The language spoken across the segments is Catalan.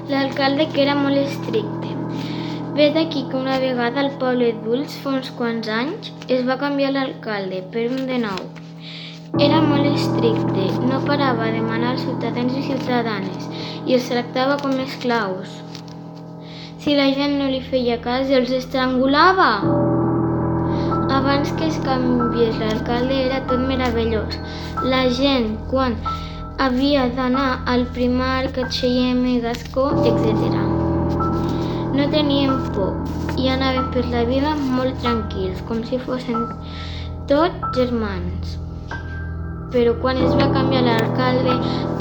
L'alcalde, que era molt estricte. Ve d'aquí que una vegada al poble d'Ulls, fa uns quants anys, es va canviar l'alcalde per un de nou. Era molt estricte, no parava de demanar als ciutadans i ciutadanes i els tractava com esclaus. Si la gent no li feia cas, els estrangulava. Abans que es canviés l'alcalde era tot meravellós. La gent, quan havia d'anar al Primark, a H&M, Gascó, etc. No tenien por i anaven per la vida molt tranquils, com si fossin tots germans. Però quan es va canviar l'alcalde...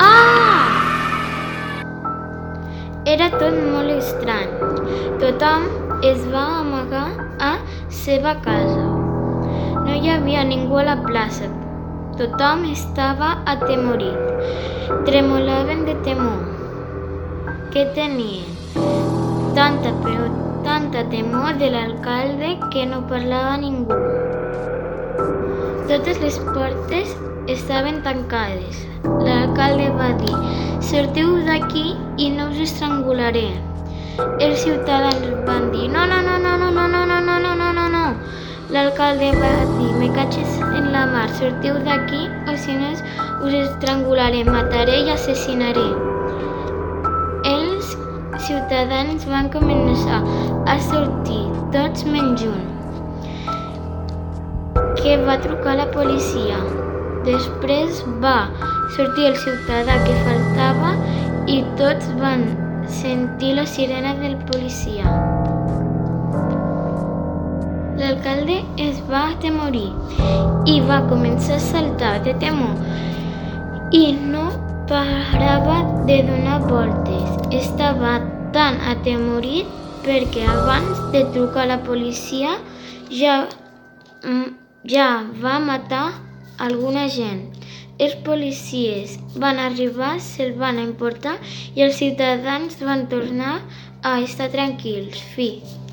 Era tot molt estrany. Tothom es va amagar a seva casa. No hi havia ningú a la plaça. Tothom estava atemorit. Tremolaven de temor. Què tenien? Tanta temor de l'alcalde que no parlava ningú. Totes les portes estaven tancades. L'alcalde va dir: sortiu d'aquí i no us estrangularé. Els ciutadans van dir: no. L'alcalde va dir: me caches en la mar, sortiu d'aquí o si no us estrangularé, mataré i assassinaré. Els ciutadans van començar a sortir, tots menys un, que va trucar a la policia. Després va sortir el ciutadà que faltava i tots van sentir la sirena del policia. L'alcalde es va atemorir i va començar a saltar de temor i no parava de donar voltes. Estava tan atemorit perquè abans de trucar a la policia ja va matar alguna gent. Els policies van arribar, se'l van emportar i els ciutadans van tornar a estar tranquils. Fi.